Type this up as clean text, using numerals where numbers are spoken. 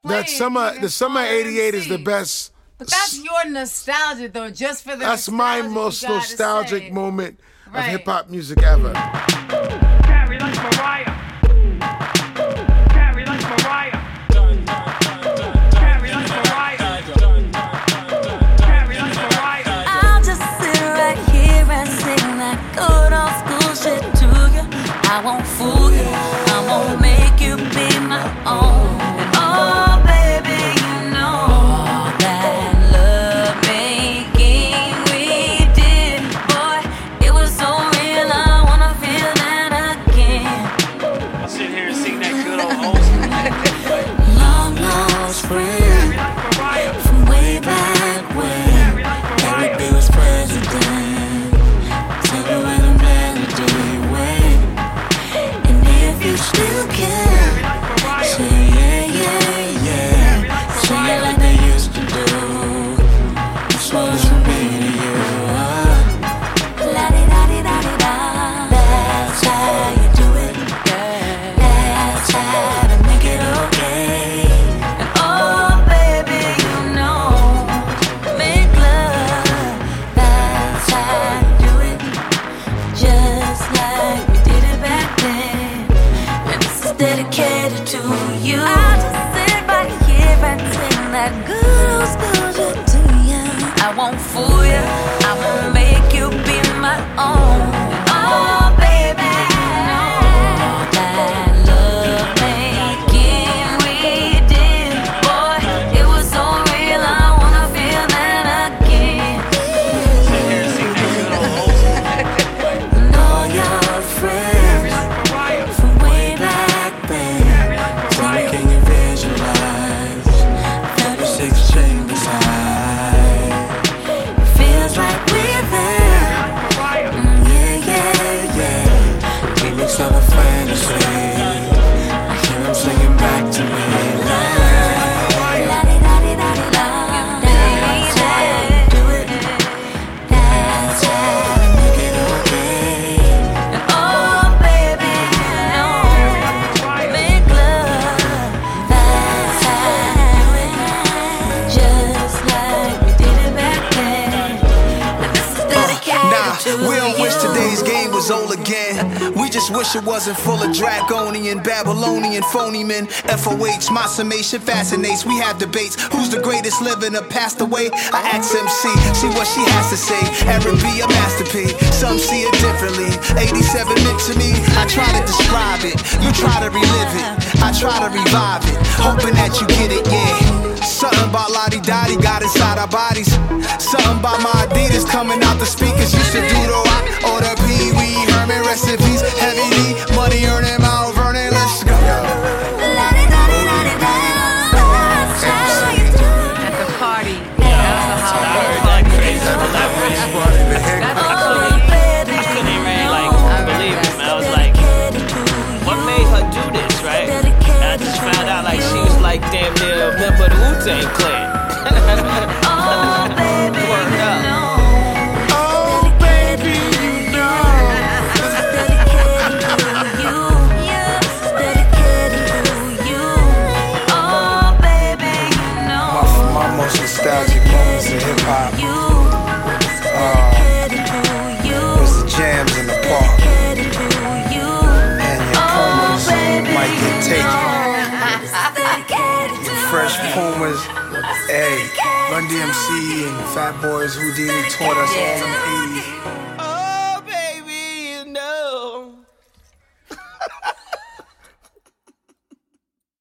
The summer '88 is the best. But that's your nostalgia, though, just for the. That's my most nostalgic moment of Right. hip hop music ever. Carry like Mariah. Carry like Mariah. Carry like Mariah. Carry like Mariah. I'll just sit right here and sing that good old school shit to you. I won't fool you. I won't make you be my own. And oh, baby, you know that love making we did, boy, it was so real. I wanna feel that again. I'll sit here and sing that good old old school. Long lost friend from way back when Eric B was president. Tell me where the melody went. And if you still care, say yeah, yeah, yeah. Say it like they used to do. This was from me to you. La-di-da-di-da-di-da. That's how you do it. That's how to make it okay. And oh, baby, you know, make love. That's how to do it. Just like we did it back then. And this is dedicated to you. I'll just sit right here and sing that good old school shit to you. I won't fool you. I won't make you be my own. Oh, baby, you know that love making we did, boy, it was so real. I wanna feel that again. Sit here and sing that good old old school. And all your friends from way back then. Tell me, can you visualize 36 chambers high? It feels like we're there. Yeah, yeah, yeah. Remix of a fantasy. I hear him singing back to me. La-di-da-di-da-di-da. That's how you do it. That's how to make it okay. And oh, baby, you know, make love. That's how to do it. Just like we did it back then. And this is dedicated to We don't wish you. today's game was old again. We just wish it wasn't full of draconian, Babylonian, phony men. FOH, my summation fascinates. We have debates. Who's the greatest living or passed away? I ask MC, see what she has to say. Aaron B, a masterpiece. Some see it differently. 87 meant to me. I try to describe it. You try to relive it. I try to revive it. Hoping that you get it, yeah. Something about Lottie Dottie got inside our bodies. Something about my Adidas coming out the speakers. Used to do the rock or the Pee Wee Herman recipes. Heavy D, money earning Mount Vernon. Let's go. La-di-da-di-da-di-da. That's how you do it. At the party. I heard that crazy collaboration. Oh, baby, I couldn't even you like know. believe it, man. I was like, what made her do this, right? And I just found out like she was like damn near a member of the Wu-Tang Clan. Oh, baby, Word you up. know. Oh, baby, you know. Dedicated to you. Dedicated to you. Oh, baby, you know. My most nostalgic moments in hip hop You. Dedicated to you. was the jams in the park, Dedicated to you. and your Pumas might get taken. Fresh Pumas, hey, Run DMC and Fat Boys Houdini taught us all in the 80s.